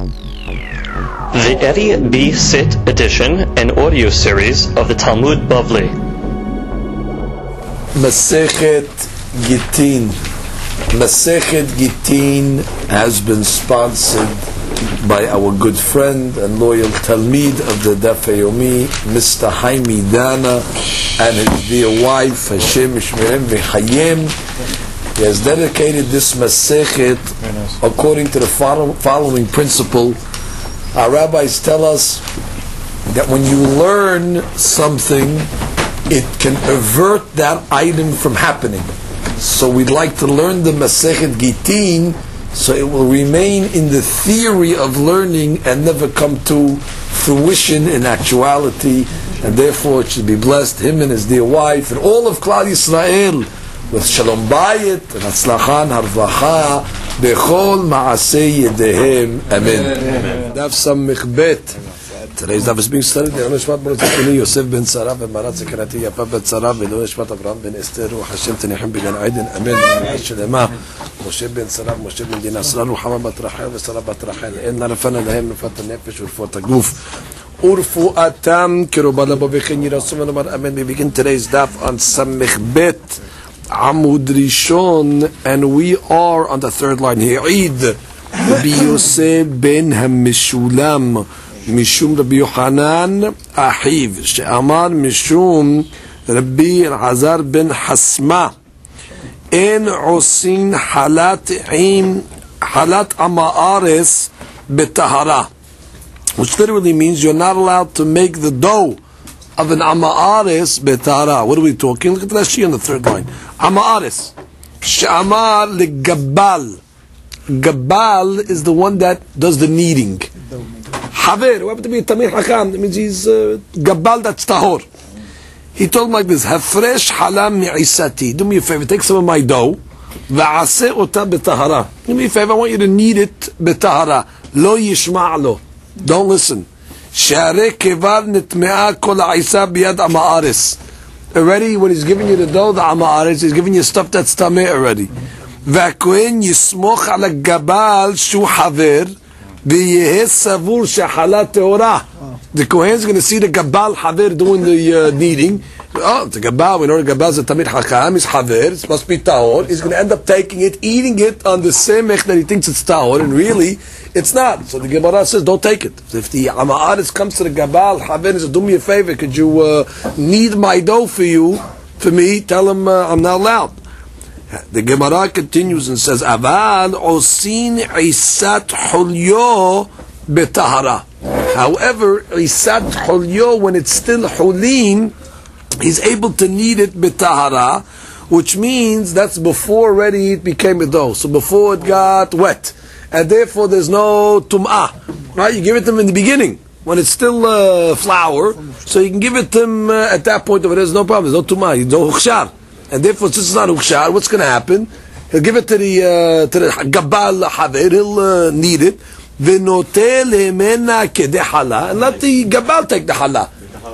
The Eddie B. Sit edition and audio series of the Talmud Bavli. Masechet Gittin. Masechet Gittin has been sponsored by our good friend and loyal Talmid of the Daf Yomi, Mr. Haimi Dana, and his dear wife, Hashem Shmerem V'Chayem. He has dedicated this Masechet according to the following principle. Our rabbis tell us that when you learn something, it can avert that item from happening. So we'd like to learn the Masechet Gittin so it will remain in the theory of learning and never come to fruition in actuality, and therefore it should be blessed, him and his dear wife and all of Klal Yisrael, with Shalom Bayit and Hatzlachan Harvacha Bechol Maaseh Yedehem. Amen. Daf Samich Bet. Today's daf is being studied. Le'ilui Nishmat Baruch Tzidkenu Yosef ben Tzara ben Marat Zekarati Yafa ben Tzara ve'le'ilui Nishmat Avraham ben Esther Ruach Hashem Tenechem b'Gan Eden. Amen. Shelema Moshe ben Tzara Moshe ben Dina Sra Ruchama bat Rachel ve'Sara bat Rachel. En narafana lahem rufat hanefesh u'rufat haguf u'rfuatam kiruba labo v'chen yirasu v'nomar amen. We begin today's daf on Samich Bet Amud Rishon, and we are on the third line here. Eid Rabbi Yosef ben HaMishulam Mishum Rabbi Yochanan Ahiv She'amar Mishum Rabbi Elazar ben Hasma En Osin Halat Amaares Betahara, which literally means you're not allowed to make the dough of an Amaares Betahara. What are we talking? Look at Rashi on the third line. Amaares She'amar Legabbal. Gabbal is the one that does the kneading. Haver, who happened to be a Tamir Hakam, that means he's Gabbal, that's Tahor. He told him like this: Hafresh halam mi'isati. Do me a favor, take some of my dough. Va'aseh ota betahara. Do me a favor, I want you to knead it betahara. Lo yishma'lo. Don't listen. She'areh kevar nitme'a kol ha'isa biyad ama'aris. Already, when he's giving you the dough, the ama'aris, he's giving you stuff that's tameh already. Va'kohen yismoch ala gabbal shu haver. The Kohen is going to see the Gabbal Haver doing the kneading. Oh, the Gabbal, we know the Gabbal is a Tamir Hakam, is Haver, it must be Tahor. He's going to end up taking it, eating it on the Semech that he thinks it's Tahor, and really, it's not. So the Gemara says, don't take it. If the Ama'aris comes to the Gabbal Haver and says, do me a favor, could you knead my dough for me, tell him I'm not allowed. The Gemara continues and says, Aval osin isat hulyo betahara. However, isat hulyo, when it's still hulin, he's able to knead it betahara, which means that's before already it became a dough. So before it got wet. And therefore there's no tum'ah. Right? You give it to him in the beginning, when it's still flour. So you can give it to him at that point, but there's no problem. There's no tum'ah, there's no hukhshar. And therefore, since it's not ukshar, what's going to happen? He'll give it to the Gabbal Haver, he'll knead it, v'notel hemena kedehala, and let the Gabbal take the hala.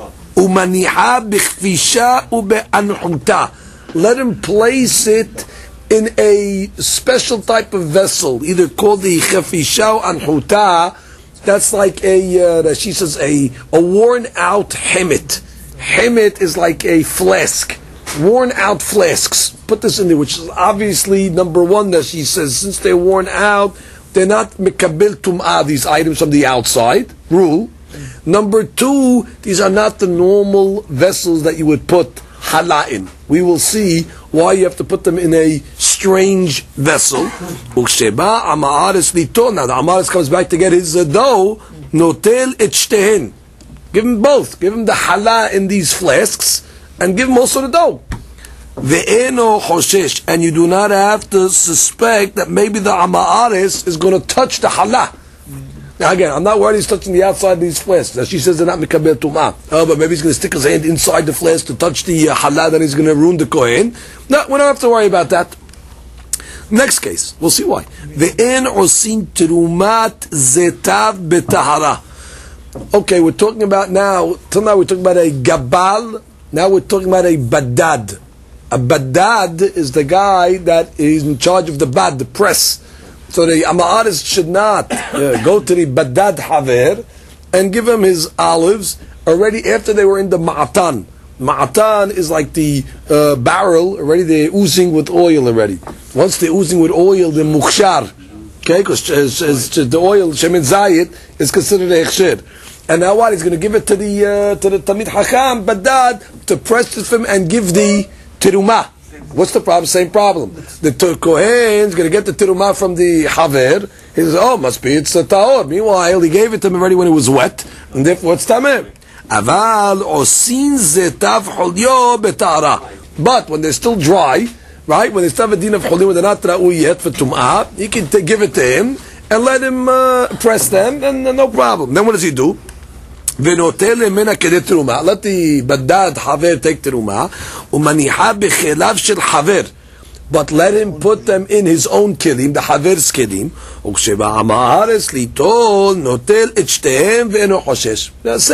Umaniha b'chfisha ube'anhuta. Let him place it in a special type of vessel, either called the chafisha or anhuta. That's like she says, a worn out hemet. Hemet is like a flask. Worn out flasks. Put this in there, which is obviously number one that she says, since they're worn out, they're not mekabel tum'ah, these items from the outside. Rule. Number two, these are not the normal vessels that you would put challah in. We will see why you have to put them in a strange vessel. Uksheba amaaris lito. Now the amaaris comes back to get his dough. Notel et shtehen. Give him both. Give him the challah in these flasks, and give him also the dough. Ve'eno choshesh, and you do not have to suspect that maybe the amaaris is going to touch the challah. Now again, I'm not worried he's touching the outside of these flasks. Now she says they're not mikabel tum'ah. Oh, but maybe he's going to stick his hand inside the flask to touch the challah, then he's going to ruin the kohen. No, we don't have to worry about that. Next case, we'll see why. Ve'en osin terumat zetav betahara. Okay, we're talking about now, till now we're talking about a gabbal. Now we're talking about a badad. A badad is the guy that is in charge of the bad, the press. So the Ama'aris should not go to the Badad Haver and give him his olives already after they were in the Ma'atan. Ma'atan is like the barrel, already they're oozing with oil already. Once they're oozing with oil, they're mukhshar. Okay, because the oil, Shemin Zayit, is considered a Hechsher. And now what? He's going to give it to the Tamid Hakam, Badad, to press it from and give the Tirumah. What's the problem? Same problem. The Kohen's going to get the Tirumah from the Haver. He says, oh, must be it's a Tahor. Meanwhile, he gave it to him already when it was wet, and therefore it's Tameh. Aval osin zetav holyo betara. But when they're still dry, right? When they still have a din of holyo, when they're not ra'u yet for tum'ah, he can give it to him and let him press them, and no problem. Then what does he do? V'notel lemena kedei teruma. Let the badad haver take teruma. Umaniha b'chelav shel haver. But let him put them in his own kilim, the haver's kilim. Uksheba amahares litol notel et shtehem ve'eno choshesh.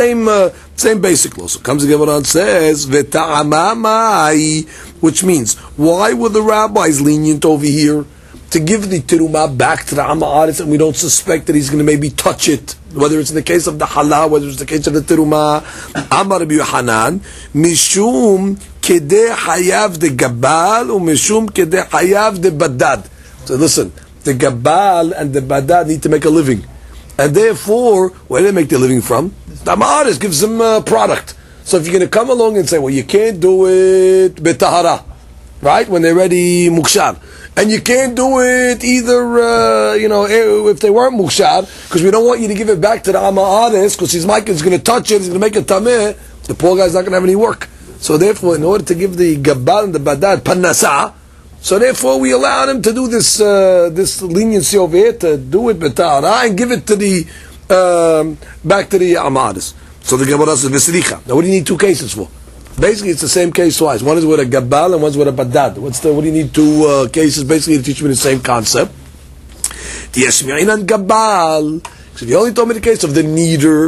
Same basic law. So comes the Gemara and says v'ta'amamai, which means why were the rabbis lenient over here to give the teruma back to the amahares, and we don't suspect that he's going to maybe touch it, whether it's in the case of the halal, whether it's the case of the teruma. Amar Rabbi Yohanan mishum kedei hayav de gabal umishum kedei hayav de badad. So listen, the gabal and the badad need to make a living, and therefore, where do they make their living from? The amaharis gives them a product. So if you're going to come along and say, well, you can't do it betahara, right, when they're ready mukshar, and you can't do it either, if they weren't mukshar, because we don't want you to give it back to the amaharis, because his mic is going to touch it, he's going to make it tameh, the poor guy's not going to have any work. So therefore, in order to give the gabal and the badad panasa, so therefore we allow him to do this leniency over here, to do it betara and give it to the back to the amaharis. So the Gemara says v'sricha. Now what do you need two cases for? Basically, it's the same case twice. One is with a gabal and one's with a badad. What do you need two cases? Basically, to teach me the same concept. Tiyashmi'in and gabal. So you only told me the case of the kneader.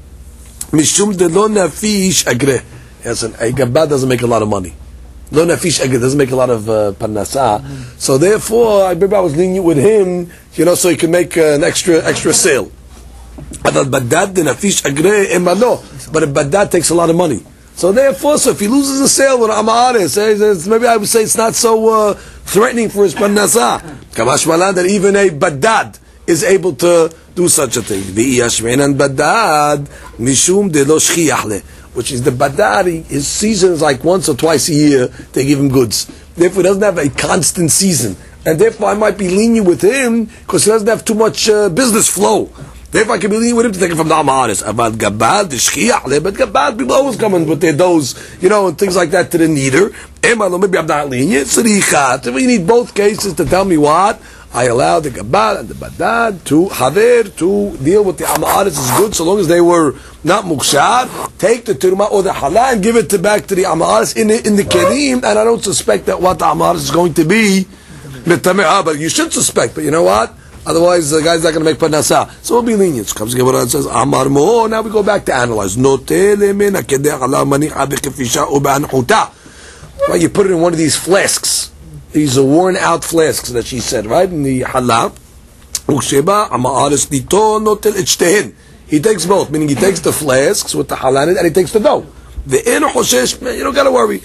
Mishum de lo nafish agreh. Yes, a gabal doesn't make a lot of money. Lo nafish agreh doesn't make a lot of parnasa. So therefore, I remember I was lenient with him, so he could make an extra sale. But badad de nafish agreh emalo. But a badad takes a lot of money. So therefore, if he loses a sale with amaharis, maybe I would say it's not so threatening for his parnasa. Kamash malan that even a badad is able to do such a thing. V'iyashmenan badad mishum de lo shchiyach, which is the badad. His season is like once or twice a year. They give him goods. Therefore, he doesn't have a constant season, and therefore I might be lenient with him because he doesn't have too much business flow. Therefore, I can be lenient with him to take it from the amaharis. About gabal, the shchiyach, but gabal, people always come in with their doughs, and things like that to the kneader. Maybe I'm not lenient. Srichat. We need both cases to tell me what I allow the gabal and the badad to haver to deal with the amaharis is good, so long as they were not mukshar. Take the teruma or the halal and give it back to the amaharis in the kelim, and I don't suspect that what the amaharis is going to be. But you should suspect. But you know what? Otherwise, the guy's not going to make parnasa. So we'll be lenient. So comes the Gemara and says, Amar mo. Now we go back to analyze. Right, you put it in one of these flasks. These are worn out flasks that she said, right? In the halal. He takes both, meaning he takes the flasks with the halal and he takes the dough. You don't got to worry.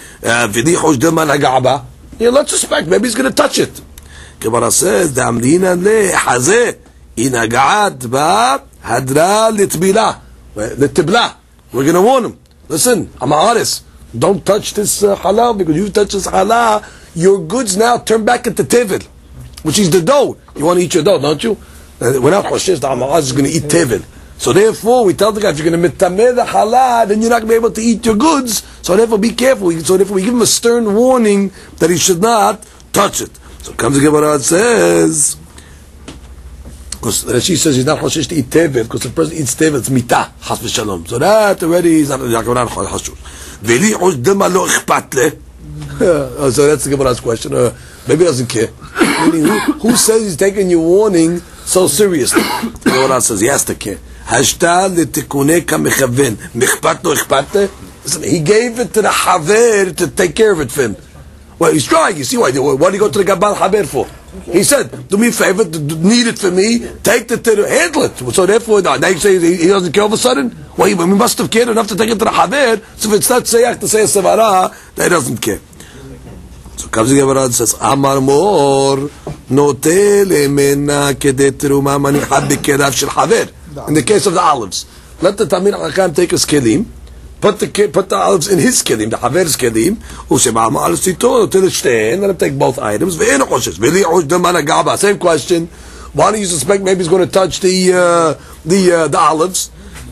Let's suspect, maybe he's going to touch it. Gemara says, "Damrina le hazeh inagaat ba hadra litbila litbla." We're going to warn him. Listen, amaharis, don't touch this halal, because you touch this halal, your goods now turn back into tevel, which is the dough. You want to eat your dough, don't you? We're not choshesh. The amaharis is going to eat tevel. So therefore, we tell the guy, if you're going to mitameh the halal, then you're not going to be able to eat your goods. So therefore, be careful. So therefore, we give him a stern warning that he should not touch it. So comes the Gemara and says, because she says he's not choshesh to eat tevel, because the person eats tevel, it's mitah, chas v'shalom. So that already is not choshesh. V'li chosh dema lo ichpat le. So that's the Gemara's question. Maybe he doesn't care. Who says he's taking your warning so seriously? The Gemara says he has to care. Hashta letikune kamechaven. Michpat lo ichpat le. Listen, he gave it to the haver to take care of it for him. Well, he's trying. You see why? Why do you go to the gabal haber for? He said, do me a favor, need it for me, take the to handle it. So therefore, now you say he doesn't care all of a sudden? Well, he must have cared enough to take it to the Haver, so if it's not Seyach to say a Sevara, then he doesn't care. So comes the Gemara and says, Amar Mor, Note Lemena Kedet Teruma Manihad B'Kerav Shel Haver. In the case of the olives, let the Tamir Hakam take his kelim, put the olives in his kelim, the Haver's kelim, Usheba'al Ma'al Sito, till it's let him take both items. Same question. Why do you suspect maybe he's going to touch the olives?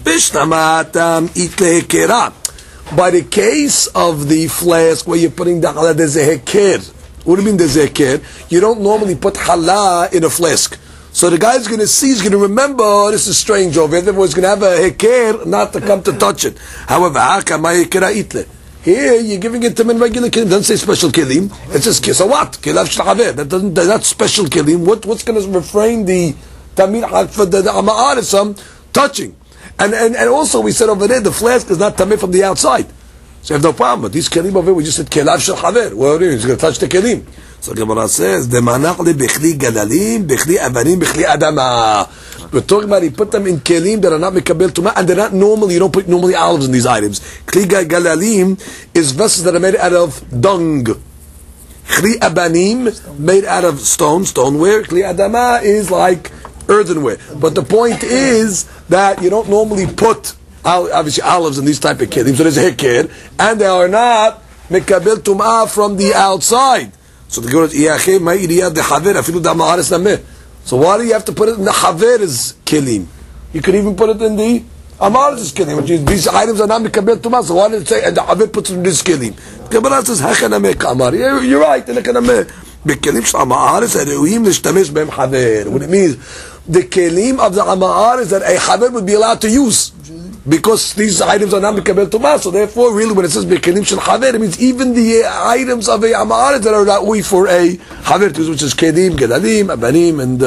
By the case of the flask where you're putting the challah, there's a heker. What do you mean there's a heker? You don't normally put challah in a flask. So the guy's going to see, he's going to remember, oh, this is strange over here. Therefore, he's going to have a heker not to come to touch it. However, here you're giving it to him in regular kelim. It doesn't say special kelim. It says so what? That's not special kelim. What's going to refrain the tamir for the ama'arisam touching? And also we said over there the flask is not tamir from the outside. So you have no problem. But these kelim over here, we just said kelav shel haver. Well, he's going to touch the kelim. So Gemara says, "Demanach le bechli galalim, bechli avanim, bechli adama." We're talking about he put them in kelim that are not mikabel tuma, and they're not normally. You don't put normally olives in these items. Kli galalim is vessels that are made out of dung. Kli abanim made out of stoneware. Kli adama is like earthenware. But the point is that you don't normally put obviously olives in these type of kelim. So there's a heker, and they are not mikabel tuma from the outside. So the Gemara says, so why do you have to put it in the Haver's kelim? You could even put it in the Amar's kelim, which is these items are not mikabel tumah. So why did it say and the Haver puts it in this kelim? The Gemara says, you're right. What it means, the kelim of the Amar is that a Haver would be allowed to use. Because these items are not mikabel tumah, so therefore, really, when it says bikelim shel haver, it means even the items of a amar that are not we for a haver, which is kelim, gedalim, abanim, and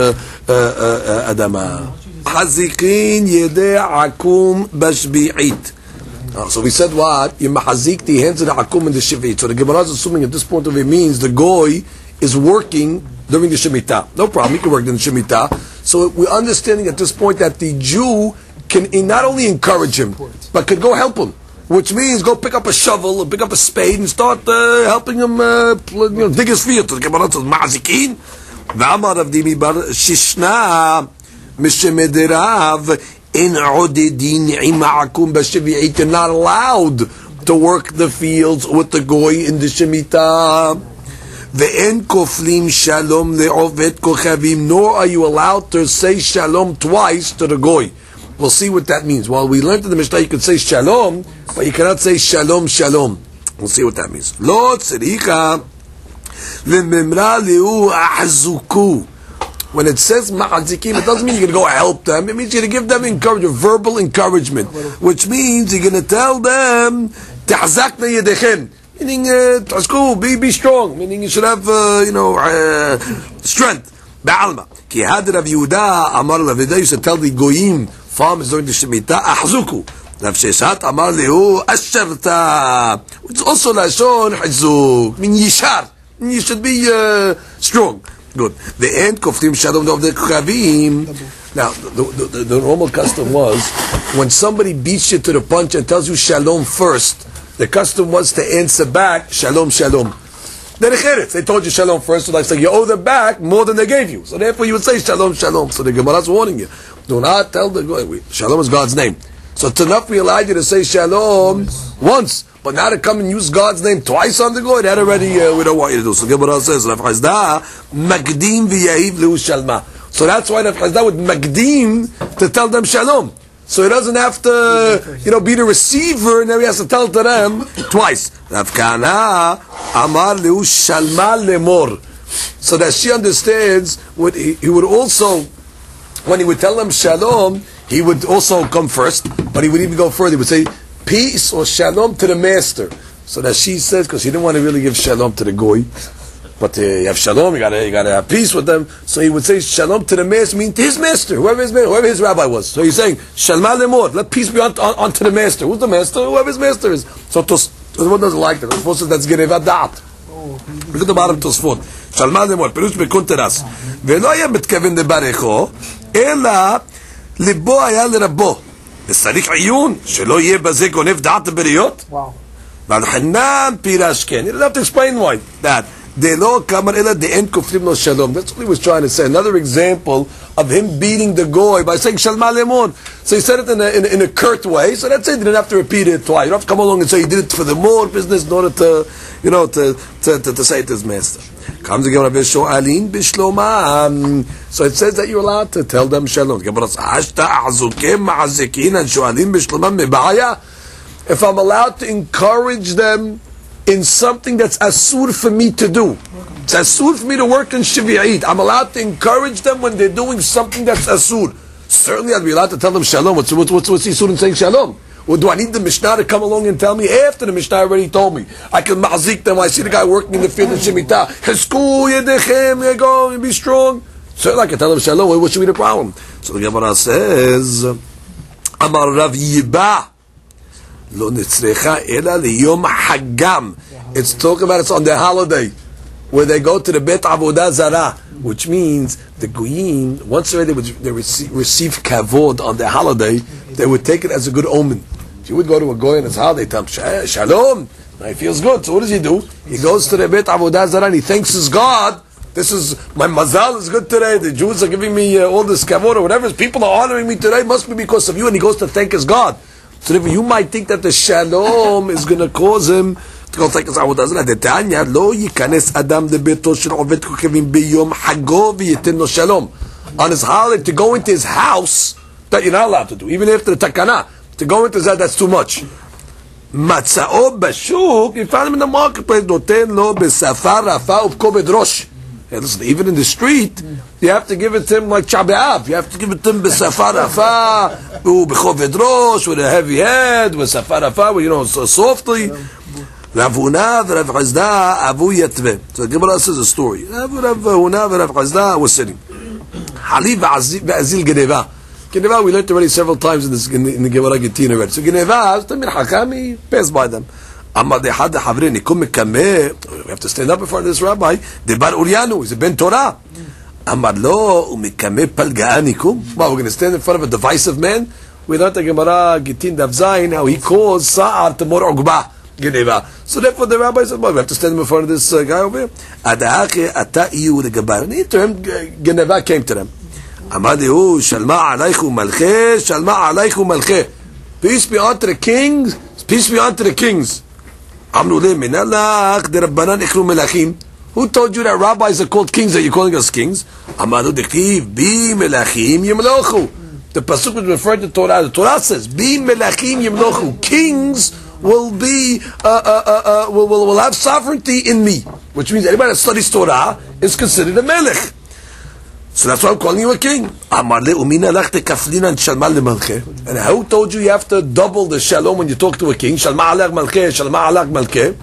adama. Hazikin yedei akum bashbi'it. So we said what? You mahazik the hands of the akum and the shivit. So the Gemara is assuming at this point of it means the goy is working during the shemitah. No problem, he can work during the shemitah. So we're understanding at this point that the Jew can not only encourage him, but could go help him. Which means go pick up a shovel, or pick up a spade, and start helping him dig his field. So the Gemara says, Ma'azikin, V'amar of Dimi Bar Shishna, Mishemederav, In Odedin Ima'akum B'Shevi'it, you're not allowed to work the fields with the goy in the Shemitah. Ve'en koflim shalom le'ovet kochavim, nor are you allowed to say shalom twice to the goy. We'll see what that means. While we learned in the Mishnah you could say shalom, but you cannot say shalom shalom. We'll see what that means. Lo tzricha lememra leu ahzuku. When it says ma'azikim, it doesn't mean you're going to go help them. It means you're going to give them encouragement, verbal encouragement, which means you're going to tell them tahzakna yedechem, meaning be strong, meaning you should have strength. Ba'alma ki had Rav Yehuda amar Rav Yehuda used to tell the goyim farmers during the shemitah ahzuku. Rav Sheshat amar lehu asherta, which is also lashon hizuk, mean yishar, you should be strong. Good. The end koftim shalom of the kavim. Now, the normal custom was when somebody beats you to the punch and tells you shalom first, the custom was to answer back shalom shalom. They told you shalom first, so like you owe them back more than they gave you. So therefore you would say shalom shalom. So the Gemara is warning you. Do not tell the shalom is God's name. So it's enough we allowed you to say shalom once. But now to come and use God's name twice on the goy, that already we don't want you to do. So Gemara says, Rav Chazda, Magdim v'yahiv lehu shalma. So that's why Rav Chazda would Magdim to tell them shalom. So he doesn't have to, be the receiver, and then he has to tell to them twice. Rav Kana, Amar lehu shalma lemor. So that she understands what he would also, when he would tell them shalom, he would also come first, but he would even go further. He would say, peace or shalom to the master. So that she says, because he didn't want to really give shalom to the goy, but you have shalom, you gotta have peace with them. So he would say shalom to the master, meaning to his master, whoever his rabbi was. So he's saying shalom lemor, let peace be on to the master. Who's the master? Whoever his master is. So Tosfot doesn't like that. Tosfot says that's gerevat da'at. Look at the bottom of Tosfot. שלמה לאמור, פירוש בקונטרס. ולא היה מתכוון לברכו, אלא ליבו היה לרבו. וצריך עיון, שלא יהיה בזה גונב דעת הבריות. ועל חנן פירש כן. You don't have to explain why. That. דלא כאמר אלא דאין כופרים לו שלום. That's what he was trying to say. Another example of him beating the goy by saying שלמה לאמור. So he said it in a curt way. So that's it. You didn't have to repeat it twice. You don't have to come along and say he did it for the more business in order to, you know, to say it to his master. Comes again, Sho'alin b'shlomam. So it says that you're allowed to tell them shalom. If I'm allowed to encourage them in something that's asur for me to do, it's asur for me to work in Shvi'it. I'm allowed to encourage them when they're doing something that's asur. Certainly I'd be allowed to tell them shalom. What's asur in saying shalom? Or do I need the Mishnah to come along and tell me after the Mishnah already told me? I can ma'azik them. I see the guy working in the field of Shemitah. Hesku yedechem, you go, you be strong. Certainly I can tell them shalom. What should be the problem? So the Gemara says, Amar Rav Yiba, lo nitzrecha ela liyom hagam. It's talking about it's on their holiday, where they go to the Bet Avodah Zarah, which means the Goyim, once already they receive kavod on their holiday, they would take it as a good omen. If you would go to a Goy on his holiday, tell him, Shalom, he feels good. So what does he do? He goes to the Bet Avodah Zarah and he thanks his God. This is, my mazal is good today. The Jews are giving me all this kavod or whatever. People are honoring me today. Must be because of you. And he goes to thank his God. So therefore you might think that the Shalom is going to cause him to go thank his Avodah Zarah. דתניא לא ייכנס אדם לביתו של עובד כוכבים ביום חגו וייתן לו שלום. On his holiday, to go into his house, that you're not allowed to do, even after the takana, to go into that, that's too much. Matzao bashuk, you found him in the marketplace, noten lo besafar rafa ubkobed rosh. Listen, even in the street, you have to give it to him like Chabe'av. You have to give it to him besafar rafa, ubkobed rosh, with a heavy head, with safar rafa, you know, so softly. Rav Huna v'Rav Chazda avu yatveh. So the Gemara says a story. Rav Huna v'Rav Chazda was sitting. Halib v'azil geneva. Geneva we learned already several times in the Gemara Gittin already. So Geneva, Tamir Hakami, passed by them. Amar dehad havrin ikum mekameh. We have to stand up in front of this rabbi. Debar Uryanu, he's a ben Torah. Amar lo umekameh palgaanikum. Well, we're going to stand in front of a divisive man. We learned the Gemara Gittin Daf Zayin how he caused Sa'ar to Mor Ugbah. Geneva. So therefore the rabbi said, well, we have to stand in front of this guy over here. And he turned, Geneva came to them. Shalma alaychu malche, Shalma alaychu malche. Peace be unto the kings, peace be unto the kings. Who told you that rabbis are called kings, that you're calling us kings? The pasuk was referring to Torah. The Torah says, Bi melachim yimlochu. Kings will be will have sovereignty in me, which means anybody that studies Torah is considered a melech. So that's why I'm calling you a king. And who told you have to double the shalom when you talk to a king? Shalma alach malkeh, shalma alach malkeh.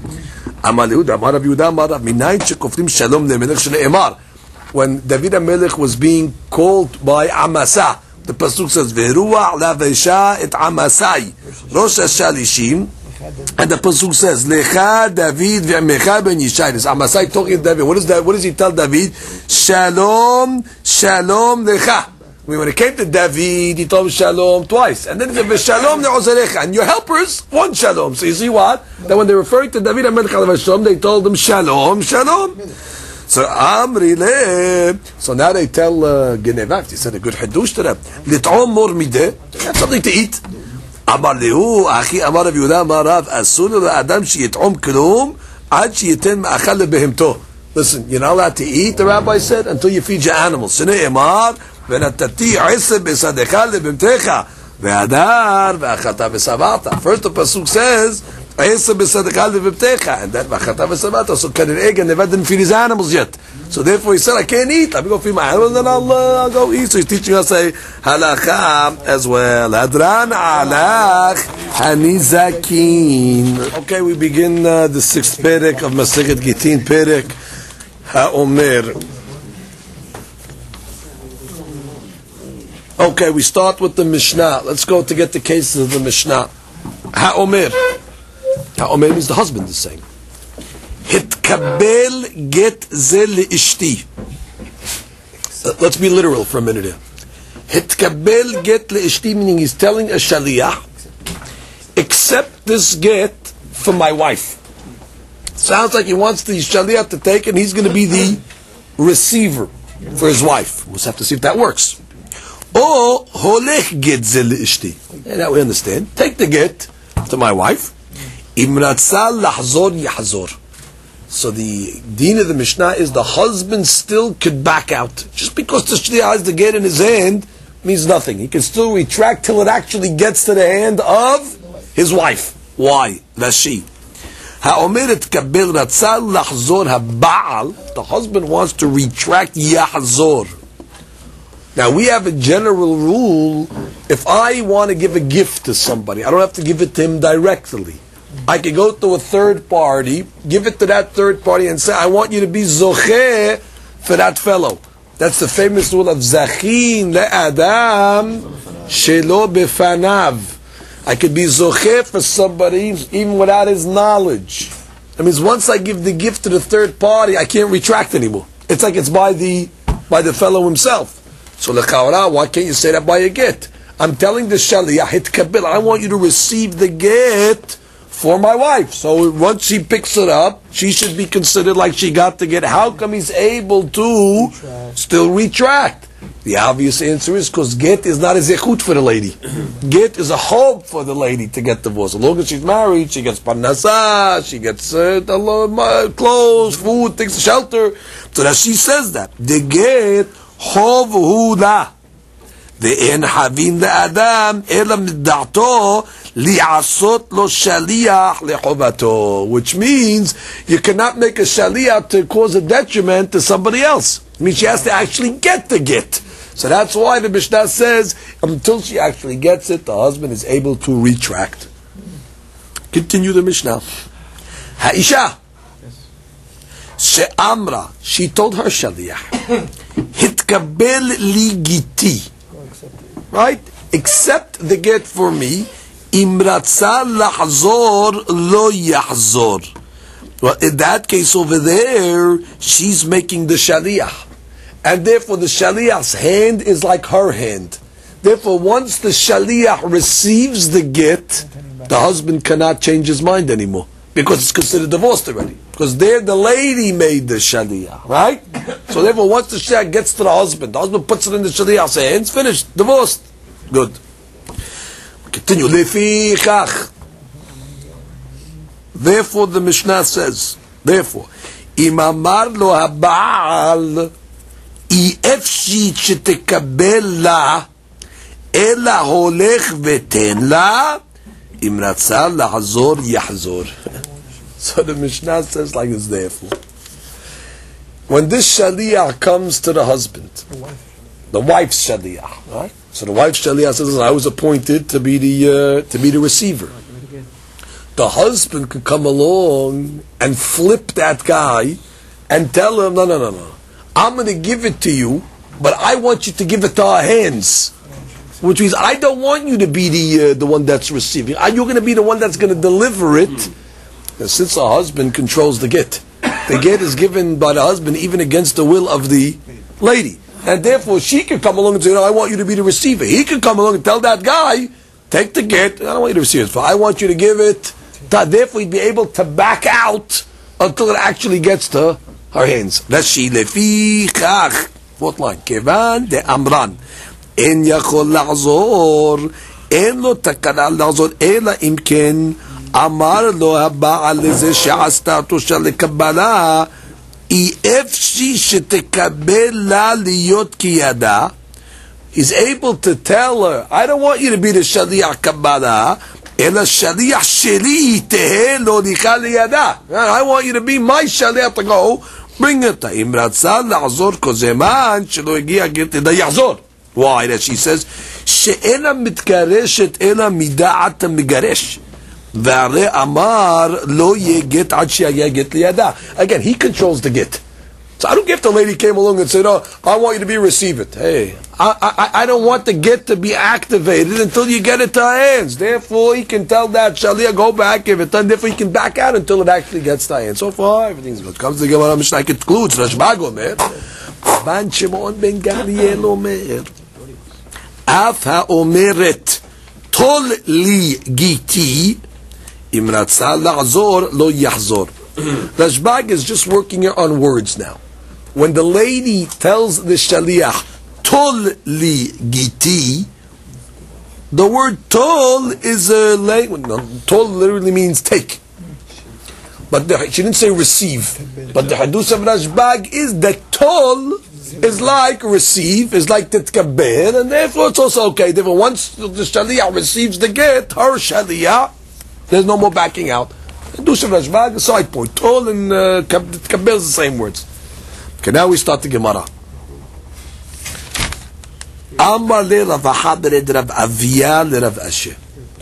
When David HaMelech was being called by Amasa, the pasuk says, "Veruach lavesha et Amasai, Rosh Hashalishim." And the pasuk says, "Lecha David ve'mecha ben Yishai." This Amasai talking to David. What is that? What does he tell David? Shalom, shalom lecha. When it came to David, he told him shalom twice, and then he said shalom le'ozerecha. And your helpers want shalom. So you see what? That when they're referring to David HaMelech alav hashalom, they told him shalom, shalom. So Amri le. So now they tell Geneva. He said a good hadush to them. Lit'om mor mideh. They have something to eat. Amar lehu, achi amar Rav Yehuda amar Rav, asur le'adam sheyit'om klum ad sheyiten ma'achal lebehemto. Listen, you're not allowed to eat, the rabbi said, until you feed your animals. Shnei emar v'natati iseb besadecha lebehemtecha ve'adar ve'achata v'savata. First the pasuk says iseb besadecha lebehemtecha, and then ve'achata v'savata. So Kanirei Geneva didn't feed his animals yet. So therefore he said, I can't eat. Let me go feed my animals, and then I'll go eat. So he's teaching us a halakha as well. Hadran alach hanizakin. Okay, we begin the 6th perek of Masechet Gittin, perek ha'omer. Okay, we start with the Mishnah. Let's go to get the cases of the Mishnah. Ha'omer. Ha'omer means the husband is saying. Hitkabel get ze le'ishti. Let's be literal for a minute here. Hitkabel get le'ishti, meaning he's telling a shaliach, accept this get for my wife. Sounds like he wants the shaliach to take it, and he's going to be the receiver for his wife. We'll have to see if that works. Or holech get ze le'ishti. And that we understand. Take the get to my wife. Imratza lahzor yahzor. So the deen of the Mishnah is the husband still could back out. Just because the shliach has the get in his hand means nothing. He can still retract till it actually gets to the hand of his wife. Why? Rashi. Ha'omeret kabel ratzah lahzor ha'ba'al. The husband wants to retract yahzor. Now we have a general rule. If I want to give a gift to somebody, I don't have to give it to him directly. I could go to a third party, give it to that third party, and say, I want you to be zocheh for that fellow. That's the famous rule of zachin le'adam shelo befanav. I could be zocheh for somebody even without his knowledge. That means once I give the gift to the third party, I can't retract anymore. It's like it's by the fellow himself. So l'chaora, why can't you say that by a get? I'm telling the shaliach, hitkabel, I want you to receive the get for my wife. So once she picks it up, she should be considered like she got the get. How come he's able to still retract? The obvious answer is because get is not a zechut for the lady. Get is a hope for the lady to get divorced. As long as she's married, she gets parnasah, she gets clothes, food, things, shelter. So that she says that. The get, hov hu la. ואין חבין לאדם אלא מדעתו לעשות לו שליח לחובתו, which means you cannot make a shaliach to cause a detriment to somebody else. It means she has to actually get the get. So that's why the Mishnah says until she actually gets it, the husband is able to retract. Continue the Mishnah. Ha'isha she'amra, she told her shaliach, hitkabel li giti, right? Accept the get for me. Imratza lahzor lo yahzor. Well, in that case over there, she's making the shaliach. And therefore the shaliach's hand is like her hand. Therefore, once the shaliach receives the get, the husband cannot change his mind anymore. Because it's considered divorced already. Because there the lady made the shaliach, right? So therefore, once the shaliach gets to the husband puts it in the shaliach's hands, finished, divorced. Good. Continue. Lefichach. Therefore, the Mishnah says, therefore, im amar lo haba'al efshi shetekabel la ela holech veten la im ratza lahzor yahzor. So the Mishnah says like this, therefore, when this shaliach comes to the husband, the wife's shaliach, right? So the wife's shaliach says, I was appointed to be the receiver. The husband could come along and flip that guy and tell him, no. I'm going to give it to you, but I want you to give it to our hands. Which means I don't want you to be the one that's receiving. You're going to be the one that's going to deliver it. And since the husband controls the get is given by the husband even against the will of the lady. And therefore she could come along and say, I want you to be the receiver. He could come along and tell that guy, take the get, I don't want you to receive it, I want you to give it. Therefore he'd be able to back out until it actually gets to her hands. Rashi lefichach. Fourth line. Kevan de amran. En yachol la'zor. En lo takana la'zor. Ela imken. Amar lo haba'al leze she'asta ato she'lekabala. Efshi shetekabel la liyot kiyada. He's able to tell her, I don't want you to be the shaliach kabbalah. Ela shaliach sheli tehe lo nika liyada. I want you to be my shaliach to go bring it. Im ratza la'zor kozeman shelo egia girti da yahzor. Why? That she says she'ena mitkareshet ela mida'at migaresh. V'are amar lo yeget ad she'yeh get liyada. Again, he controls the get. So I don't care if the lady came along and said, "Oh, I want you to be receive it." Hey, I don't want the get to be activated until you get it to her hands. Therefore, he can tell that Shaliach, go back, give it done. Therefore, he can back out until it actually gets to her hands. So far, everything's good. Comes to the Gemara Mishnah, it concludes. Rashbag Omer, Ban Shimon ben Gamliel Omer, Af haomeret tol li giti im ratza la'azor lo yahzor. Rashbag is just working here on words now. When the lady tells the shaliach, tol li giti, the word tol is a language. No, tol literally means take. But she didn't say receive. But the hadith of Rashbag is that tol is like receive, is like titkabir, and therefore it's also okay. Therefore, once the shaliach receives the get, her shaliach, there's no more backing out. Hadith of Rashbag, a side point. Tol and titkabir is the same words. Okay, now we start the Gemara. Amar le Rav Achad Rav Avia le Rav Asher.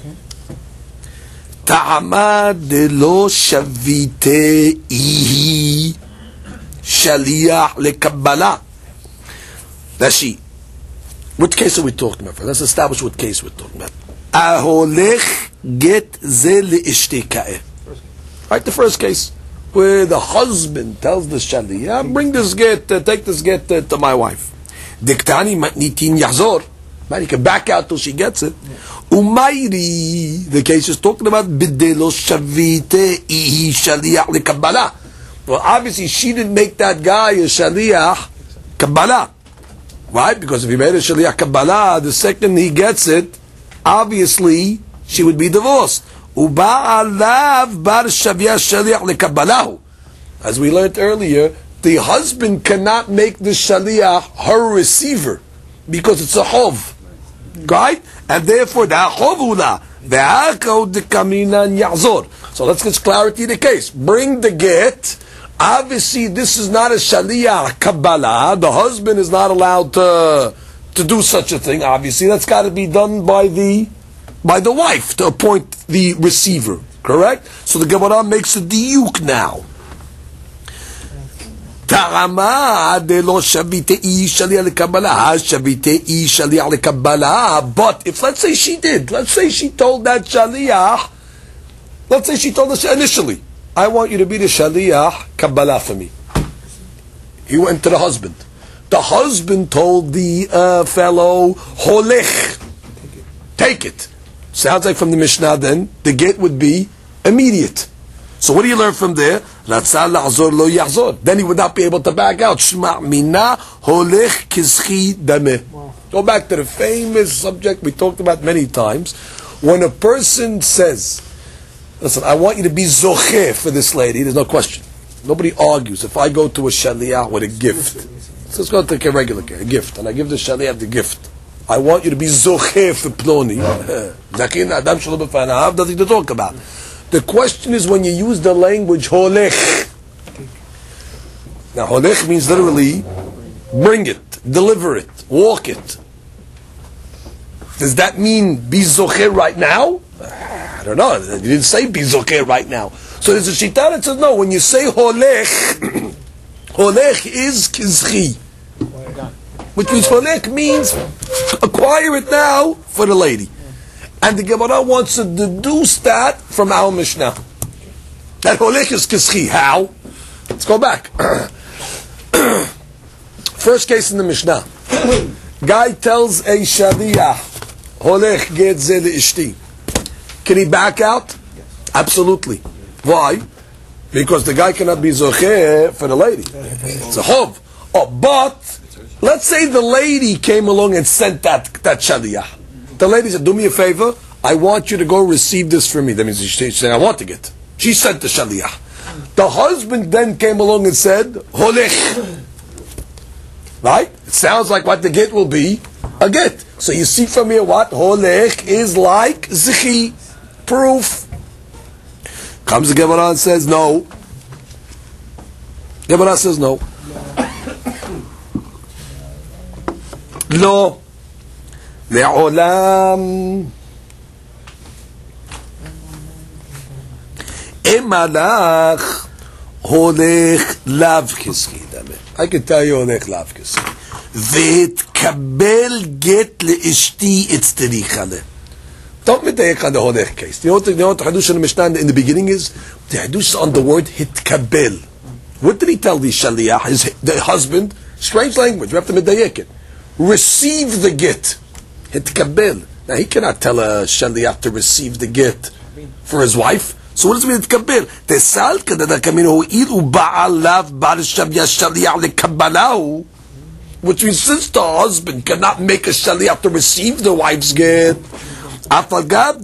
Ta'ama de lo shavite ihi shaliach lekabbalah. That's she. What case are we talking about? Let's establish what case we're talking about. Aholech get ze le'ishtikae. Right, the first case, where the husband tells the shaliach, bring this get, take this get to my wife. Diktani matnitin yahzor. Man, he can back out till she gets it. Umayri, the case is talking about bidelo shavite ihi shaliach lekabbalah. Well, obviously she didn't make that guy a shaliach kabbalah, right? Because if he made a shaliach kabbalah, the second he gets it, obviously she would be divorced. Uba'alav bar shavia shaliach lekabbalahu. As we learned earlier, the husband cannot make the shaliach her receiver because it's a chov, right? And therefore, the chovula ve'akod kaminan yachzor. So let's get clarity in the case. Bring the get. Obviously, this is not a shaliach kabbalah. The husband is not allowed to do such a thing. Obviously, that's got to be done by the wife to appoint the receiver. Correct? So the Gemara makes a diuk now. Ta'ama de lo shavitei shaliach lekabbalah, shavitei shaliach lekabbalah. But if let's say she did, let's say she told that shaliach, let's say she told us initially, I want you to be the shaliach kabbalah for me. He went to the husband. The husband told the fellow holech, take it. Sounds like from the Mishnah then, the get would be immediate. So what do you learn from there? Then he would not be able to back out. Go back to the famous subject we talked about many times. When a person says, listen, I want you to be zocheh for this lady, there's no question. Nobody argues. If I go to a shaliach with a gift, let's go take a regular gift, and I give the shaliach the gift. I want you to be zocheh for ploni. Nothing to talk about. The question is when you use the language holech. Now holech means literally bring it, deliver it, walk it. Does that mean be zocher right now? I don't know. You didn't say be zocher right now. So there's a shita that says no. When you say holech, holech is kizchi, which means holech means acquire it now for the lady. And the Gemara wants to deduce that from our Mishnah. That holech is kischi. How? Let's go back. First case in the Mishnah. Guy tells a shaliach, holech get ze le'ishti. Can he back out? Absolutely. Why? Because the guy cannot be zocheh for the lady. It's a chov. Oh, but let's say the lady came along and sent that shaliach. The lady said, do me a favor, I want you to go receive this for me. That means she said, I want to get. She sent the shaliach. The husband then came along and said, holech. Right? It sounds like what the get will be, a get. So you see from here what? Holech is like zichi. Proof. Comes the Gemara and says no. Gemara says no. Lo. Le'olam. Emalach הולך לאו כסחי. I can tell you הולך לאו כסחי. והתקבל גט לאשתי אצטריך עליה. Don't medayek on the holech case. You know what the Hadush in the Mishnah in the beginning is? The Hadush is on the word hitkabel. What did he tell the Shaliyah, the husband? Strange language. We have to medayek it. Receive the get. Hitkabel. Now he cannot tell a Shaliyah to receive the get for his wife. So what does it mean hitkabel? Tesal kadada kamino ilu ba'al lav ba'al Shaliyah lekabalahu. Which means since the husband cannot make a Shaliyah to receive the wife's get, I might have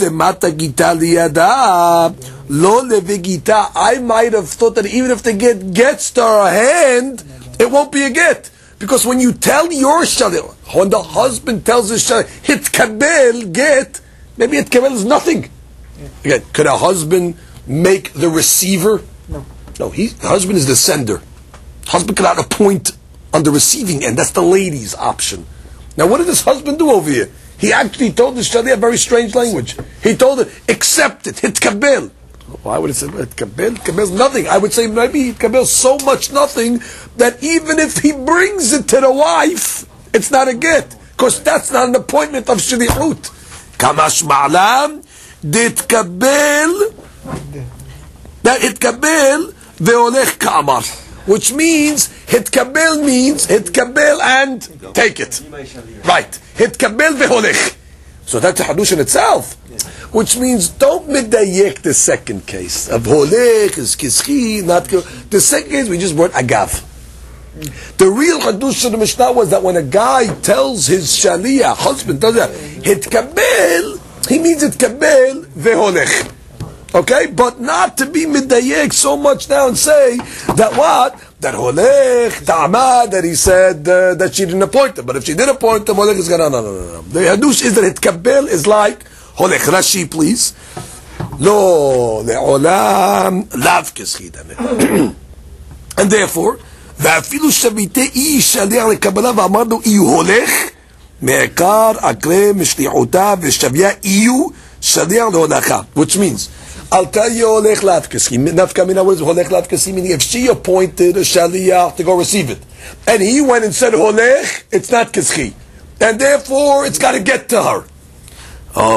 thought that even if the get gets to her hand, it won't be a get. Because when you tell your Shaliyah, when the husband tells his Shaliyah, hitkabel, get, maybe hitkabel is nothing. Again, could a husband make the receiver? No. No, the husband is the sender. Husband cannot appoint on the receiving end. That's the lady's option. Now what did this husband do over here? He actually told the Shaliyah very strange language. He told her, accept it, hitkabel. Why would it say hitkabel? Hitkabel is nothing. I would say maybe hitkabel so much nothing that even if he brings it to the wife, it's not a get. Because that's not an appointment of shlichut. Kamash ma'alam, ditkabel, that hitkabel, ve'olech ka'amar. Which means, hitkabel means, hitkabel and take it. Right. Hitkabel veholech. So that's a hadush in itself. Which means, don't medayek the second case. Of holech is kischi, not the second case, we just brought agav. The real hadush of the Mishnah was that when a guy tells his Shaliyah, husband, tells that, hitkabel, he means hitkabel veholech. Okay, but not to be midayek so much now and say that what? That holech, ta'amad, that he said that she didn't appoint him. But if she did appoint him, holech is going to, no. The hadush is that hitkabel is like holech. Rashi, please. Lo, le'olam, lav keskidame. And therefore, ואפילו שביתי אי שליח לקבלה ואמרנו אי הולך, מעיקר אקרה משליחותה ושביה איו שליח להולכה. Which means, I'll tell you, Holech Lav Keski. Nafka mina, what is Holech Lav Keski? Meaning, if she appointed a Shaliyah to go receive it, and he went and said Holech, it's not Keski. And therefore, it's got to get to her. Oh,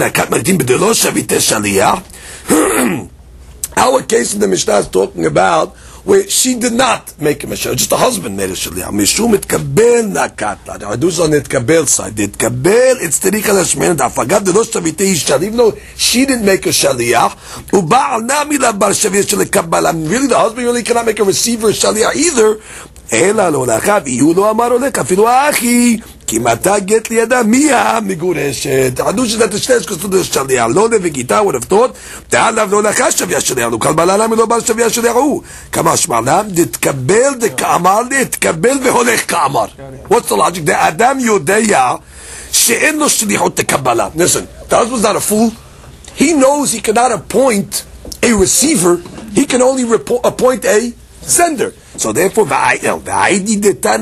our case in the Mishnah is talking about where she did not make a Mishnah, just the husband made a Shaliyah. Mishum itkabel nakatla. Now I do this on the itkabel side. The itkabel, it's terika lashmen. I forgot the losh tavitei Shaliyah. Even though she didn't make a Shaliyah, uba'al nami la bar Shaliyah shalekabal. Really, the husband really cannot make a receiver Shaliyah either. Ela lo lachav iyu lo amar olek afilu achi. כי מתי גט לידה מי המגורשת? חדוש את השתש כסוד השליח, לא לבגיתה ונפתות, תעליו לא לך שוויה שליח, לא כל בעלה למה לא בעל שוויה שליח הוא. כמה שמעלם, דתקבל דקאמר, דתקבל והולך כאמר. What's the logic? האדם יודע שאין לו שליחות תקבלה. Listen, the husband's not a fool. He knows he cannot appoint a receiver, he can only appoint a sender. So therefore, once already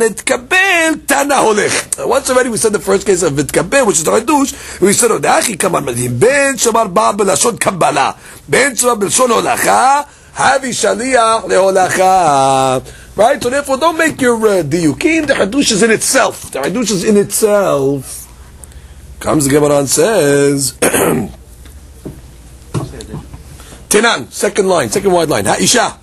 we said the first case of Vitkabel, which is the Hadush, we said, Odachi Kamar Madim, Ben Shamar Ba Belashon Kabbalah, Ben Shamar Belashon Holacha, Havi Shaliyah Leholacha. Right? So therefore, don't make your diyukim. The Hadush is in itself. The Hadush is in itself. Comes the Gemara and says, Tenan, second line, second wide line, Ha'isha.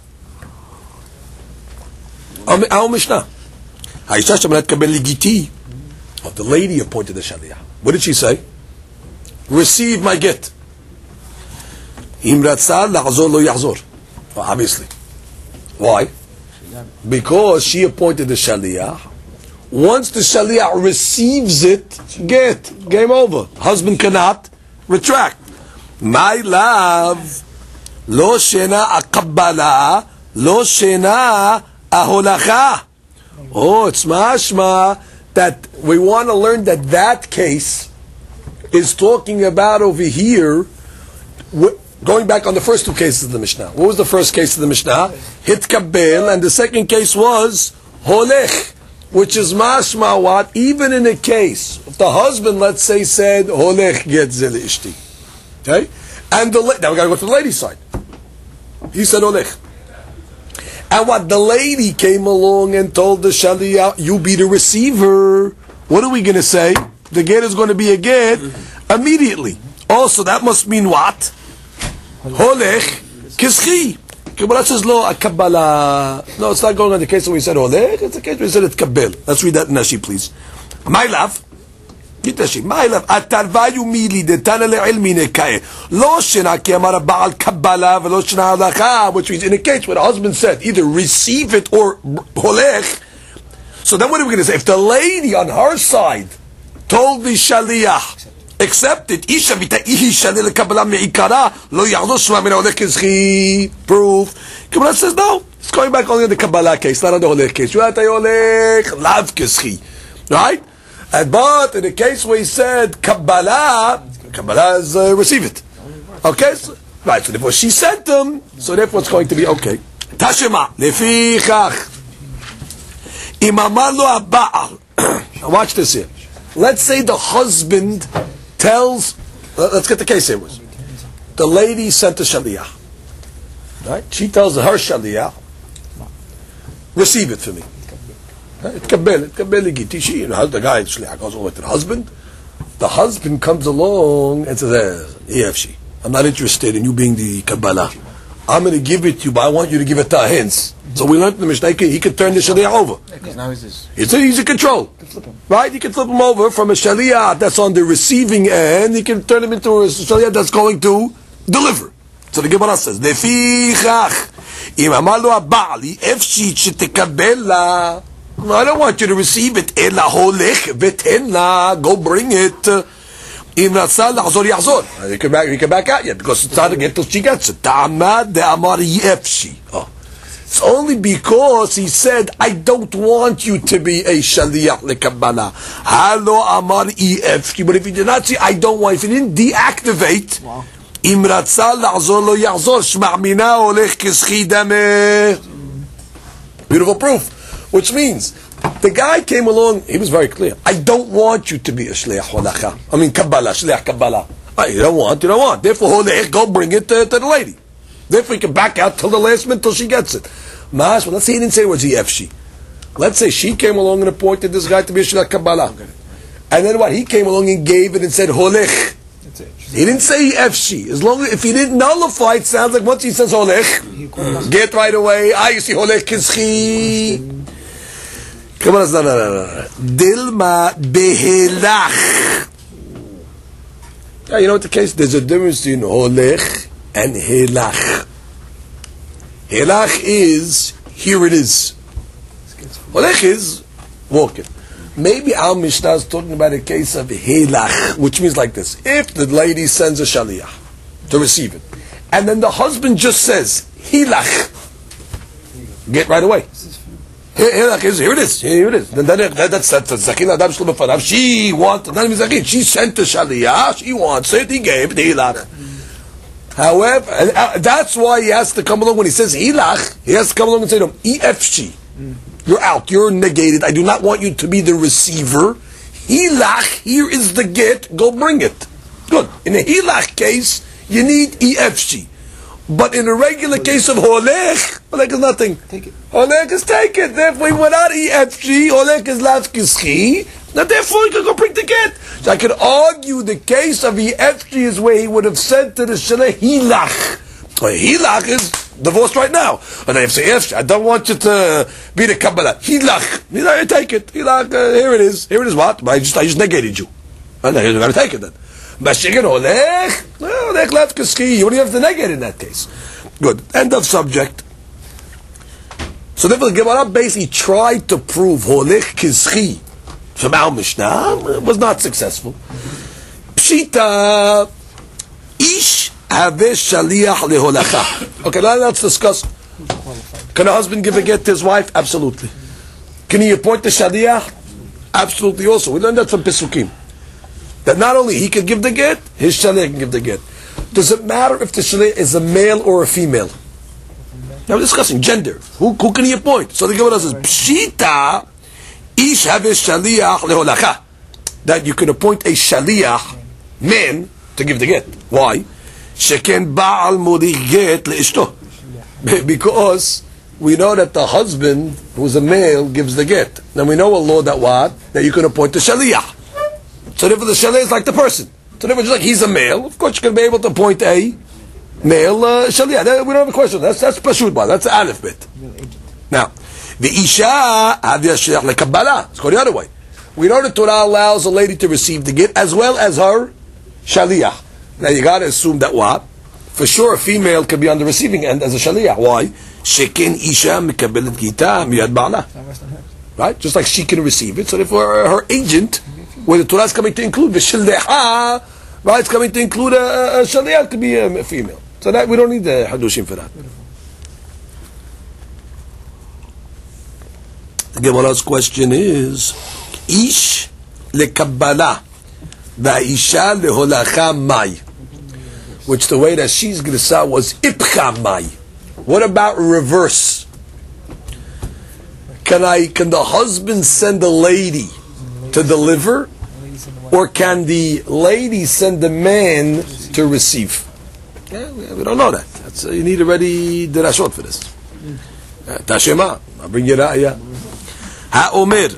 Our Mishnah. Ha'isha shemanat kabel ligiti. The lady appointed the Shaliyah. What did she say? Receive my get. Im ratzah lachzor lo yachzor. Obviously. Why? Because she appointed the Shaliyah. Once the Shaliyah receives it, get. Game over. Husband cannot retract. My love. Lo shena akabbala. Lo shena aholacha. Oh, it's mashma that we want to learn that case is talking about over here, going back on the first two cases of the Mishnah. What was the first case of the Mishnah? Hitkabel, and the second case was holech, which is mashma what? Even in a case, if the husband, let's say, said holech get zeli ishti, okay, and now we got to go to the lady's side. He said holech. And what the lady came along and told the Shaliach, you be the receiver. What are we going to say? The get is going to be a get immediately. Also, that must mean what? Holech kischi. Kabbalah says lo Kabbalah. No, it's not going on the case where we said holech. It's the case where we said it's kabbel. Let's read that in Rashi, please. My love. My love. Atarvayu mili detana le'ilmi nekae. Lo shena ki amar ba'al Kabbalah velo shena halacha. Which means in a case where the husband said either receive it or holech. So then what are we going to say? If the lady on her side told the Shaliach, accept it. Isha v'ta'ihi shalil Kabbalah me'ikara lo ya'zor shema min holech kischi. Proof. Kabbalah says no. It's going back only on the Kabbalah case, not on the holech case. You have to holech lav kischi. Right? But in the case where he said Kabbalah is receive it. Okay? So, right, so therefore she sent them, so therefore it's going to be okay. Tashema, lefichach. Imamar lo ha'ba'al. Watch this here. Let's say the husband tells, let's get the case here. The lady sent a Shaliach. Right? She tells her Shaliach, receive it for me. The guy goes over to the husband. The husband comes along and says, EFC, I'm not interested in you being the Kabbalah. I'm going to give it to you, but I want you to give it to Ahins. So we learned in the Mishnah, he can turn the Shaliach over. Because now he's in control. Right? He can flip him over from a Shaliach that's on the receiving end, he can turn him into a Shaliach that's going to deliver. So the Gemara says, Lefichach, im amar lo ha'ba'al, EFC shetekabel. I don't want you to receive it. Ela holech v'tenla. Go bring it. Im ratzah lachzor yachzor. You can back out yet because it's not to get till she gets it. Ta'amad de'amar yefshi. It's only because he said, I don't want you to be a Shaliach lekabbalah. Halo amar yefshi. But if you did not say, I don't want, if you didn't deactivate, im ratzah lachzor lo yachzor. Shma' mina holech kischi dameh. Beautiful proof. Which means, the guy came along, he was very clear. I don't want you to be a Shliach Holacha. I mean, Kabbalah, Shliach Kabbalah. You don't want. Therefore, Holech, go bring it to the lady. Therefore, you can back out till the last minute, till she gets it. Mas, well, let's say he didn't say it was EFC. Let's say she came along and appointed this guy to be a Shliach Kabbalah. And then what? He came along and gave it and said, Holech. He didn't say EFC. As long as, if he didn't nullify, it sounds like once he says Holech, get right away. You see Holech Kischi. Come on, no. Dilma behelach. You know what the case? There's a difference between holech and helach. Helach is, here it is. Holech is walking. Maybe our Mishnah is talking about a case of helach, which means like this. If the lady sends a Shaliach to receive it, and then the husband just says, helach, get right away. Here it is. That's Zakin Adam Shlo B'Fanav. She wanted, not even Zakin, she sent the Shaliach, she wants it, he gave the Hilach. However, that's why he has to come along when he says Hilach, he has to come along and say to him, EFC, you're out, you're negated, I do not want you to be the receiver. Hilach, here is the get, go bring it. Good. In a Hilach case, you need EFC. But in a regular case of Holech is nothing. Take it. Holech is take it. Therefore, without EFG, Holech is lav kischi. Now, therefore, you can go bring the get. So I could argue the case of EFG is where he would have said to the Shaleh, Hilach. Hilach is divorced right now. And they say, EFG, I don't want you to be the Kabbalah. Hilach. You take it. Hilach, here it is. Here it is what? I just negated you. And then you got to take it then. Mashiach Holech, Holech lav kischi. You only have to negate in that case. Good. End of subject. So therefore, the Gemara basically tried to prove Holech kischi from our Mishnah. It was not successful. Pshita ish haveh shaliach leholacha. Okay, now let's discuss. Can a husband give a get to his wife? Absolutely. Can he appoint the shaliach? Absolutely. Also, we learned that from Pesukim. That not only he can give the get, his shaliach can give the get. Does it matter if the shaliach is a male or a female? Now we're discussing gender. Who can he appoint? So the Gemara says, Pshita ish haveh shaliach leholacha. That you can appoint a shaliach, man, to give the get. Why? Sheken ba'al modi get le'ishto. Because we know that the husband, who's a male, gives the get. Then we know a law that what? That you can appoint a shaliach. So therefore the shaliach is like the person. So therefore just like he's a male, of course you can be able to appoint a male shaliach. We don't have a question. That's pashut ba. That's the alif bit. Now, the isha havya shaliach lekabbalah. Let's go the other way. We know the Torah allows a lady to receive the get as well as her shaliach. Now you got to assume that what? For sure, a female can be on the receiving end as a shaliach. Why? Shekin isha mekabelet gita miyad ba'ala. Right? Just like she can receive it. So therefore, her agent, where the Torah is coming to include the shaliach, right? It's coming to include a shaliach, could be a female. So that we don't need the hadushim for that. The Gemara's question is, ish lekabbalah va'isha leholacha mai. Which the way that she's going to say was ipcha mai. What about reverse? Can the husband send a lady to deliver, or can the lady send the man to receive? Yeah, we don't know that. You need already derashot for this. Tashema, I'll bring you ra'ya. Ha'omer.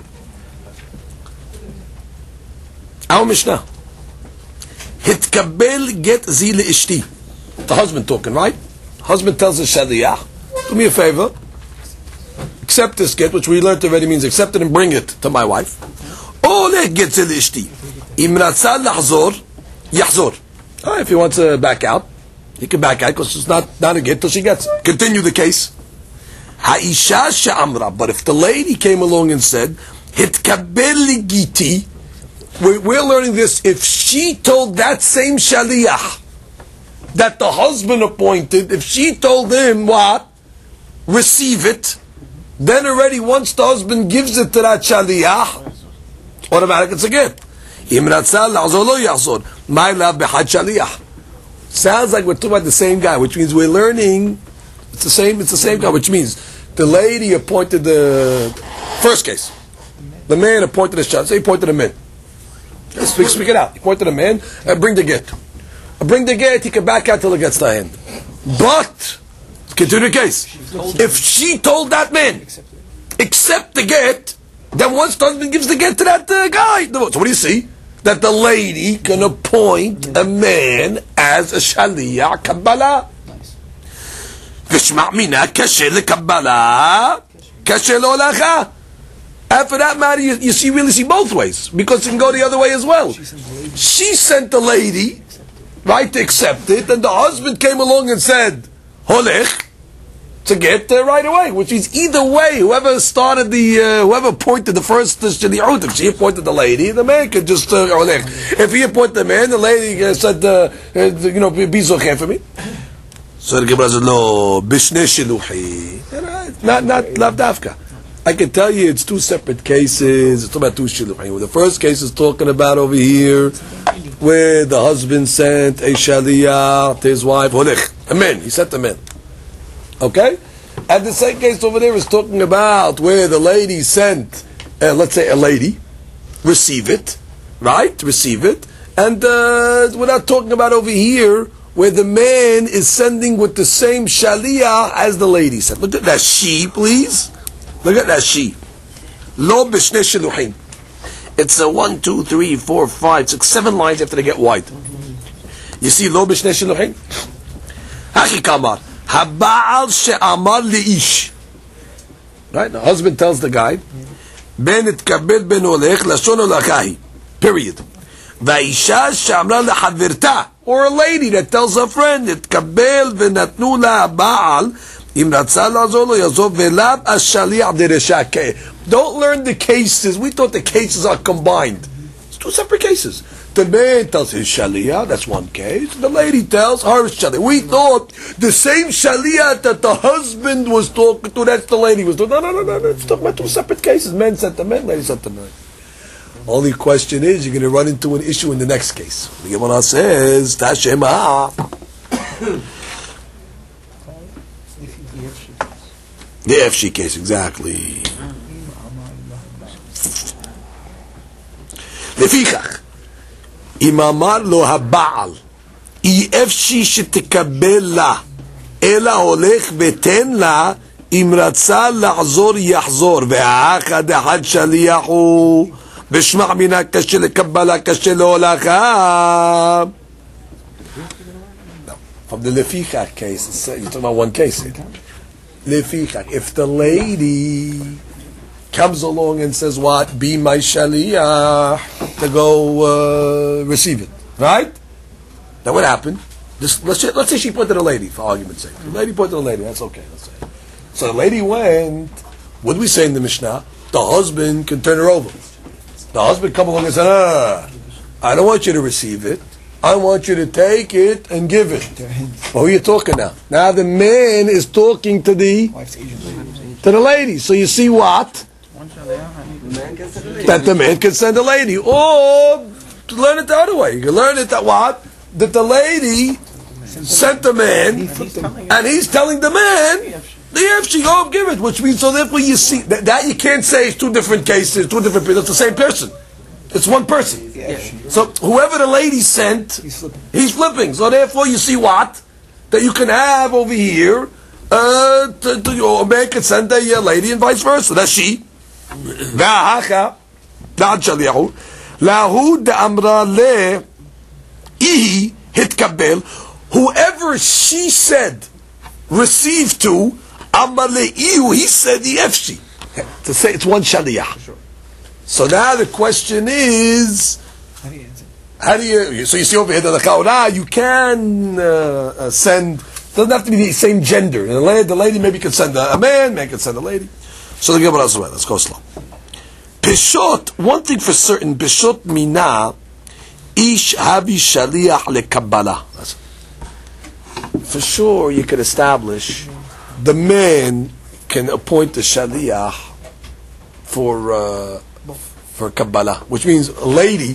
Our Mishnah. Hitkabel get zi le'ishti. The husband talking, right? Husband tells the shaliach, do me a favor, accept this get, which we learned already means accept it and bring it to my wife. Oleh get zi le'ishti. Im ratza lahzor, yahzor. If he wants to back out, he can back out because it's not a get till she gets it. Continue the case. Ha'isha she'amra. But if the lady came along and said, hitkabel giti, we're learning this. If she told that same shaliach that the husband appointed, if she told him what? Receive it, then already once the husband gives it to that shaliach, automatic it's a gift. Sounds like we're talking about the same guy, which means we're learning it's the same guy, which means the lady appointed the first case. The man appointed the shaliach. Say he appointed a man. Speak it out. He pointed a man, bring the get. Bring the get, he can back out till it gets to the hand. But, continue the case. If she told that man, accept the get, then once the husband gives the get to that guy. So what do you see? That the lady can appoint a man as a shaliach kabbalah. V'shma' mina kashe lekabbalah, kashe le'olacha. And for that matter, you really see both ways, because it can go the other way as well. She sent the lady, right, to accept it, and the husband came along and said, holech, to get right away. Which means either way, whoever appointed the first shaliach, if she appointed the lady, the man could just holech. If he appointed the man, the lady said, be zochem for me. So the Gemara said, no, bishne shiluchi, not lavdafka. I can tell you it's two separate cases. It's about two shiluchim. The first case is talking about over here where the husband sent a shaliach to his wife, holech, a man. He sent a man. Okay? And the second case over there is talking about where the lady sent, let's say a lady, receive it, right? Receive it. And we're not talking about over here where the man is sending with the same shaliach as the lady sent. Look at that she, please. Look at that she. Lo b'shnei shiluchim. It's a 1, 2, 3, 4, 5, 6, 7 lines after they get wide. You see lo b'shnei shiluchim? Hachi kamar. Haba'al she'amar li'ish. Right? The husband tells the guy, ben itkabel ben olech lashon olakahi. Period. Va'isha she'amra lehavirta. Or a lady that tells her friend, itkabel v'natnu la ba'al. Don't learn the cases. We thought the cases are combined. It's two separate cases. The man tells his shaliach, that's one case. The lady tells her shaliach. We thought the same shaliach that the husband was talking to, that's the lady was talking. No. It's talking about two separate cases. Men sent the men, lady sent the men. Only question is, you're going to run into an issue in the next case. The Gemara says, Tashema. The FG case, exactly. לפיכך, אם אמר לו הבעל, אי אפשי שתקבל לה, אלא הולך ותן לה, אם רצה לחזור יחזור, והאחד אחד שליח הוא, בשמע מינה קשה לקבלה, קשה להולכה. From the Lefichach case, you're talking about one case here. Lefichach, if the lady comes along and says, what? Be my shaliach, to go receive it. Right? Now what happened? Let's say she pointed a lady, for argument's sake. The lady pointed a lady, that's okay. Let's say. So the lady went, what do we say in the Mishnah? The husband can turn her over. The husband come along and said, I don't want you to receive it. I want you to take it and give it. Well, who are you talking now? Now the man is talking to the lady. So you see what? That the man can send the lady. Or to learn it the other way. You can learn it that what? That the lady sent the man and he's telling the man the Efshi, go give it. Which means, so therefore you see, that you can't say it's two different cases, two different people. It's the same person. It's one person. So whoever the lady sent, he's flipping. So therefore you see what? That you can have over here, a man can send a lady and vice versa. That's she. Whoever she said, received to, he said the Efshi. To say it's one Shaliach. So now the question is, how do you? So you see over here the Chaura, you can send. Doesn't have to be the same gender. The lady maybe can send a man can send a lady. So the Gemara as well. Let's go slow. Peshot. One thing for certain. Peshot mina ish havi shaliach lekabbalah. For sure, you can establish the man can appoint a shaliach for Kabbalah, which means a lady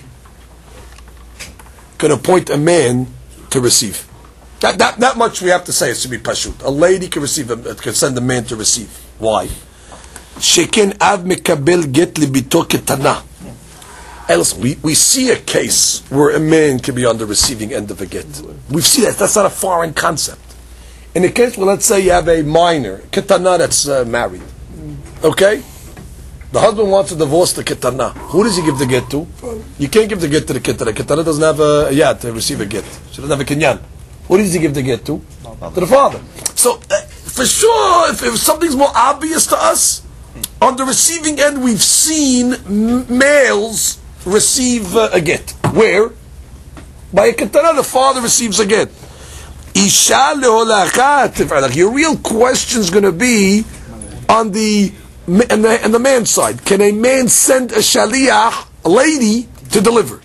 can appoint a man to receive. That much we have to say. It should be pashut. A lady can send a man to receive. Why? Sheken av mekabel get libito ketana. Else, we see a case where a man can be on the receiving end of a get. We've seen that. That's not a foreign concept. In a case where, let's say, you have a minor ketana that's married, okay. The husband wants to divorce the ketana. Who does he give the get to? You can't give the get to the ketana. Ketana doesn't have a yad to receive a get. She doesn't have a kinyan. Who does he give the get to? To the father. So, for sure, if something's more obvious to us, on the receiving end, we've seen males receive a get. Where? By a ketana, the father receives a get. Isha leholachat. Your real question is going to be on the and the man's side. Can a man send a shaliach, a lady, to deliver?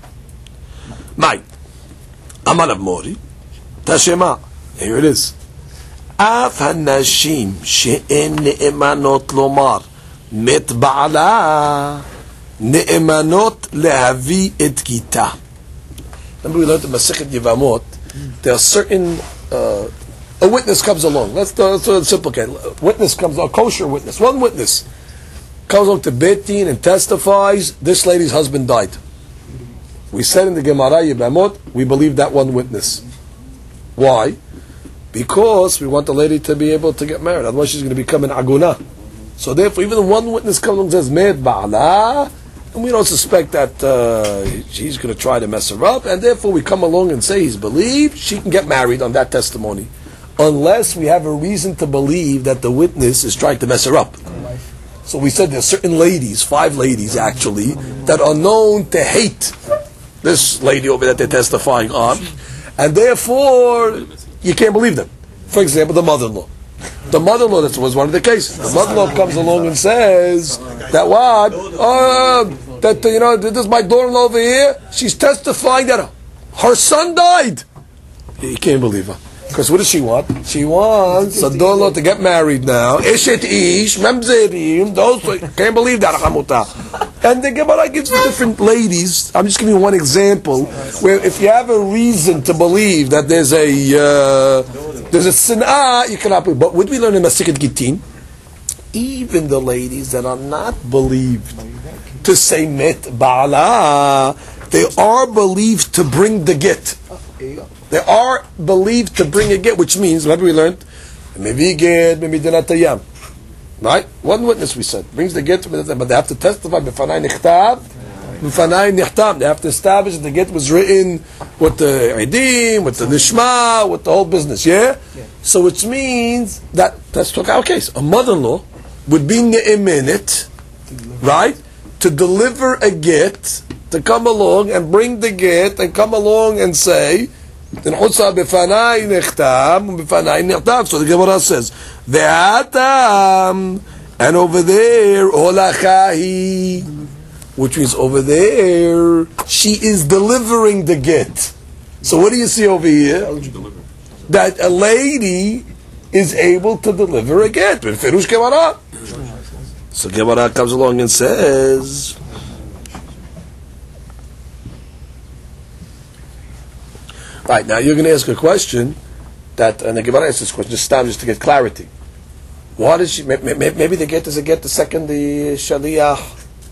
Mai. Amar Mori. Tashema. Here it is. Af hanashim she'en ne'emanot lomar met ba'ala ne'emanot lehavi et gita. Remember we learned in Masechet Yevamot, there are certain a witness comes along. Let's simplicate. Witness comes, a kosher witness. One witness comes along to Beit Din and testifies, this lady's husband died. We said in the Gemara Yevamot, we believe that one witness. Why? Because we want the lady to be able to get married. Otherwise she's going to become an aguna. So therefore, even one witness comes along and says, Me'et ba'ala, and we don't suspect that she's going to try to mess her up, and therefore we come along and say he's believed, she can get married on that testimony. Unless we have a reason to believe that the witness is trying to mess her up. So we said there's certain ladies, 5 ladies actually, that are known to hate this lady over that they're testifying on, and therefore you can't believe them. For example, the mother-in-law. The mother-in-law, that was one of the cases. The mother-in-law comes along and says that what? This is my daughter-in-law over here. She's testifying that her son died. You can't believe her. Because what does she want? She wants a daughter to get married now. Eshet ish, memzerim, those, can't believe that. And the Gemara gives different ladies. I'm just giving you one example where if you have a reason to believe that there's a sin'ah, you cannot believe. But what we learn in Masechet Gittin, even the ladies that are not believed to say met ba'ala, they are believed to bring the get. They are believed to bring a get, which means, remember we learned, Maybe get, maybe dinatayam. Right? One witness we said brings the get, but they have to testify b'fanai nichtav, b'fanai nichtam. They have to establish that the get was written with the idim, with the nishma, with the whole business. Yeah. So which means that let's talk our case. A mother-in-law would be ne'eminit, right, to deliver a get, to come along and bring the get, and come along and say. So the Gemara says, Ve'atam, and over there, Olachahi, which means over there, she is delivering the get. So what do you see over here? That a lady is able to deliver a get. So Gemara comes along and says, right, now you're going to ask a question that, and the Gemara asks this question, just to get clarity. What is she, maybe the get is a get the second the Shaliach,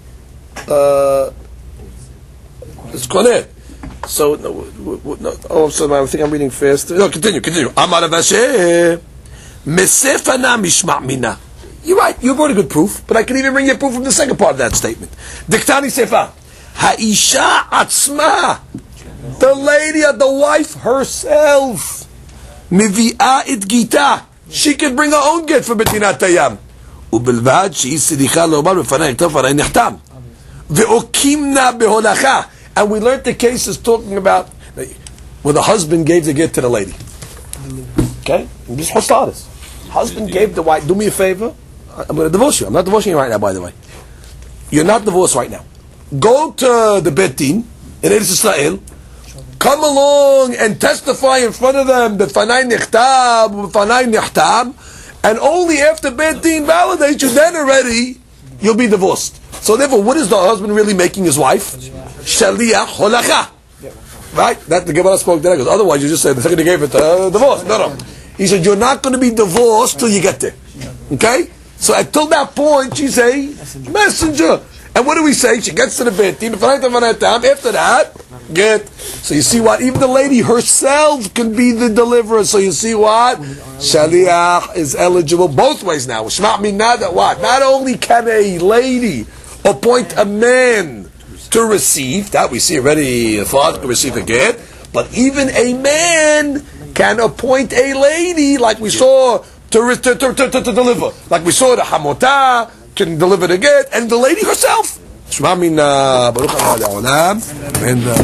it's Konet. So, so I think I'm reading faster. No, continue. Amar Avashe, Mesefana Mishma Mina. You're right, you brought a good proof, but I can even bring you a proof from the second part of that statement. Diktani Sefa, Ha'isha Atzma. The lady, the wife herself, mivi'ah it gita. She can bring her own get for betinat tayam. Ubelvad she'is silicha lo'omar b'fanai ektav fanai nechtam. Ve'okimna beholacha. And we learned the cases talking about where the husband gave the get to the lady. Okay, this is status. Husband gave the wife. Do me a favor. I'm going to divorce you. I'm not divorcing you right now, by the way. You're not divorced right now. Go to the Beit Din in Eretz Israel. Come along and testify in front of them that Fanai Nichtam, and only after Beit Din validates you, then already you'll be divorced. So therefore, what is the husband really making his wife? Shaliach holacha. Right? That the Gemara spoke there. Because otherwise, you just say the second he gave it divorce. No. He said you're not going to be divorced till you get there. Okay? So until that point, she's a messenger. And what do we say? She gets to the Beit Din. After that, get. So you see what? Even the lady herself can be the deliverer. So you see what? Shaliach is eligible both ways now. Shma minna that what? Not only can a lady appoint a man to receive, that we see already, a father can receive a get, but even a man can appoint a lady, like we saw, to deliver. Like we saw the Hamotah can deliver the get, and the lady herself. Shema min Baruch Adonai Olam.